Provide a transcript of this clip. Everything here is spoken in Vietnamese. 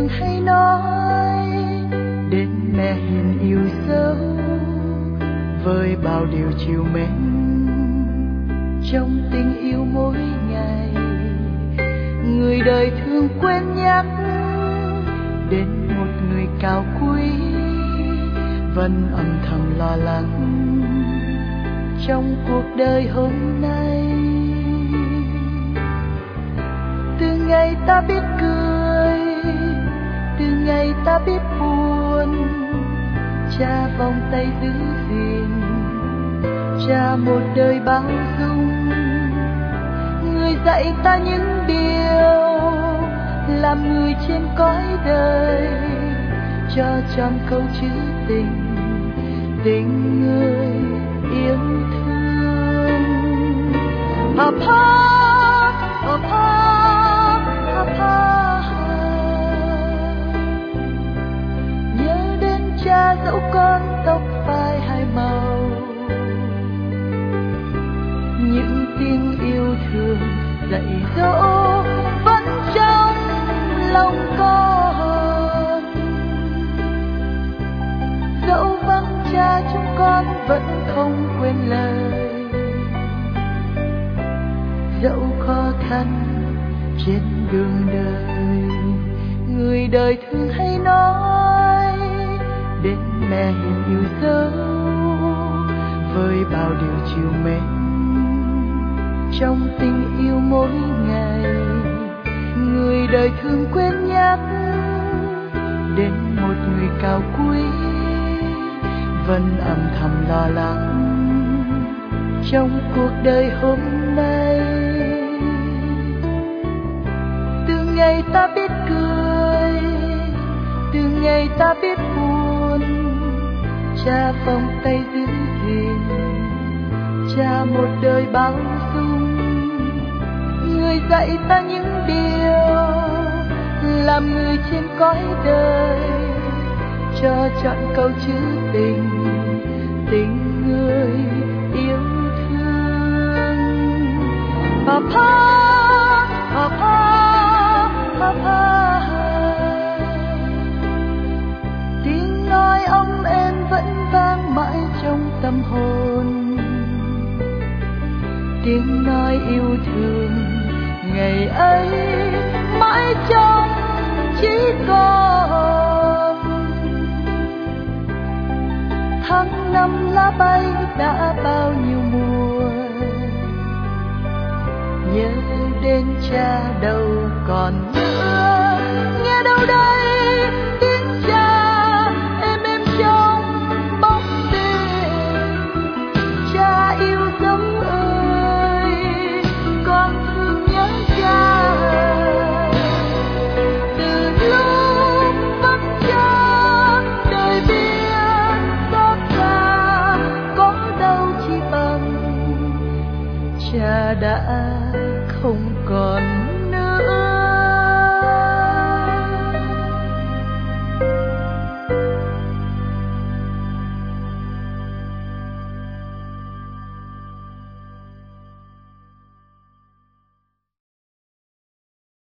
hay nói đến mẹ hiền yêu dấu với bao điều chiều mến trong tình yêu mỗi ngày. Người đời thường quên nhắc đến một người cao quý vẫn âm thầm lo lắng trong cuộc đời hôm nay. Từ ngày ta biết cười, từ ngày ta biết buồn, cha vòng tay giữ gìn, cha một đời bao dung. Người dạy ta những điều làm người trên cõi đời, cho tròn câu chữ tình, tình người yêu thương. Papa, Papa, Papa, nhớ đến cha dẫu con tóc phai hai màu, những tiếng yêu thương dạy dỗ vẫn trong lòng con. Dẫu vắng cha chúng con vẫn không quên lời, dẫu khó khăn trên đường đời. Người đời thường hay nói đến mẹ hiền yêu dấu với bao điều chiều mến trong tình yêu mỗi ngày. Người đời thường quên nhắc đến một người cao quý vẫn âm thầm lo lắng trong cuộc đời hôm nay. Từ ngày ta biết cười, từ ngày ta biết buồn, cha vòng tay giữ gìn, cha một đời bao dung. Người dạy ta những điều làm người trên cõi đời, cho chọn câu chữ tình, tình người yêu thương. Papa, Papa, Papa, tiếng nói ấm êm vẫn vang mãi trong tâm hồn, tiếng nói yêu thương ngày ấy mãi trong trí con. Tháng năm lá bay đã bao nhiêu mùa, nhớ đến cha đâu còn nữa, nghe đâu đây